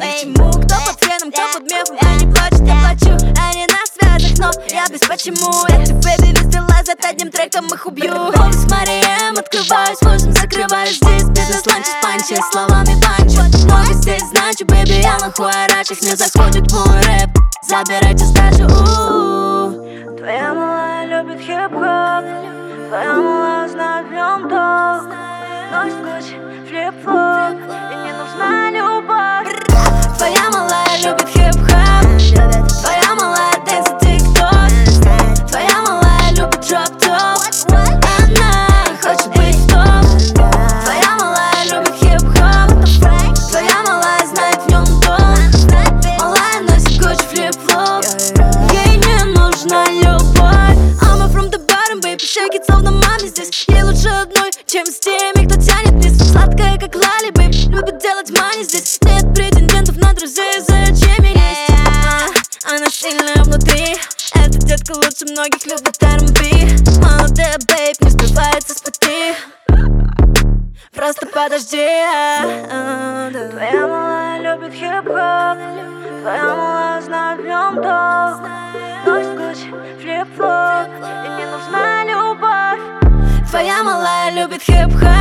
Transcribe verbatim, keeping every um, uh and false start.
ни к чему. Кто под феном, кто под мефом, они плачут, я плачу. Они на связях, но я без почему. Эти бэби везде лазят, одним треком их убью. Холл с Марием, открываюсь, восемь закрываюсь здесь. Бизнес ланчи, панчи, словами панчу. Много здесь значу, бэби, я нахуй орачь, их не заходит мой рэп. Забирайте сдачу, у-у-у. Твоя малая любит хип-хоп, твоя малая знает в нем толк. Носит Гуччи, флип-флоп, и не нужна любовь. Твоя малая любит хип-хоп, твоя малая дэнс и тик-ток. Твоя малая любит дроп-топ, она хочет быть в топ. Твоя малая любит хип-хоп, твоя малая знает в нем толк. Малая носит Гуччи, флип-флоп, ей не нужна любовь. I'm from the bottom, baby, shake it, словно маме здесь. Ей лучше одной, чем с теми, кто тянет вниз. Сладкая, как лали, baby, любит делать мани здесь. Нет претендентов на друзей, зачем ей есть? А, она сильная внутри, эта детка лучше многих любит эр энд би. Молодая, бейб, не сбивается с пути. Просто подожди, а, а, да. Твоя малая любит хип-хоп, твоя малая знает в нем толк. Носит Гуччи, флип-флоп, и не нужна любовь. Твоя малая любит хип-хоп,